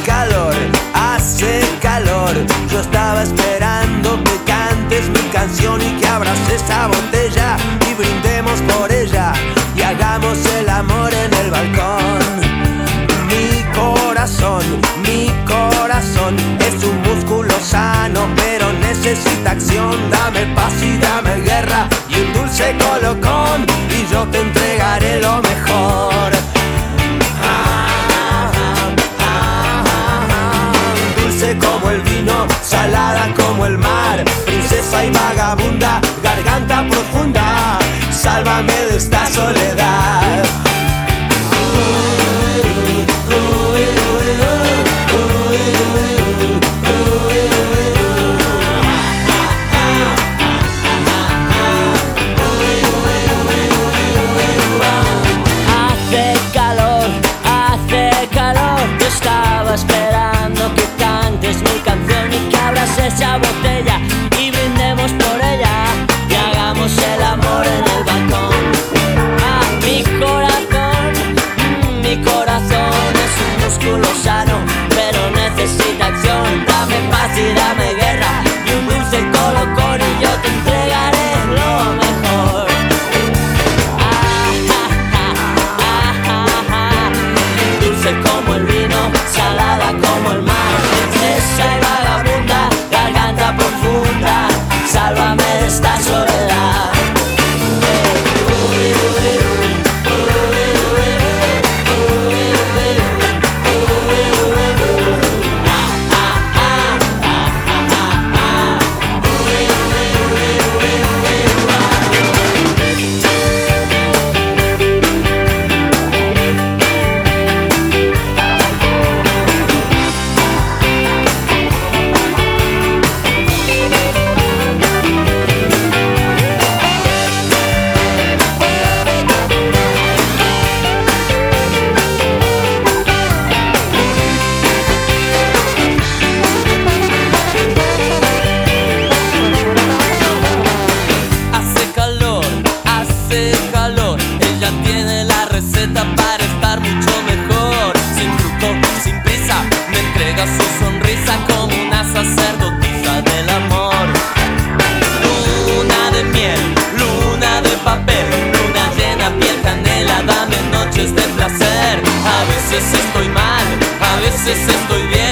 hace calor. Yo estaba esperando que cantes mi canción y que abras esa botella y brindemos por ella y hagamos el amor en el balcón. Mi corazón es un músculo sano, pero necesita acción. Dame paz y dame guerra y un dulce colocón y yo te entregaré lo mejor. Dulce como el vino, salada como el mar, princesa y vagabunda, garganta profunda, sálvame de esta soledad. Hace calor, yo estaba esperando que cantes mi canción y que abras esa botella y brindemos por ella y hagamos el amor en el balcón. Mi corazón es un músculo sano, pero necesita acción. Dame paz y dame guerra y un dulce colocón y yo te entregaré lo mejor. Dulce como el vino, salada como el mar, princesa y vagabunda, garganta profunda, sálvame de esta soledad. Ella tiene la receta para estar mucho mejor. Sin truco, sin prisa, me entrega su sonrisa como una sacerdotisa del amor. Luna de miel, luna de papel, luna llena, piel canela, dame noches de placer. A veces estoy mal, a veces estoy bien.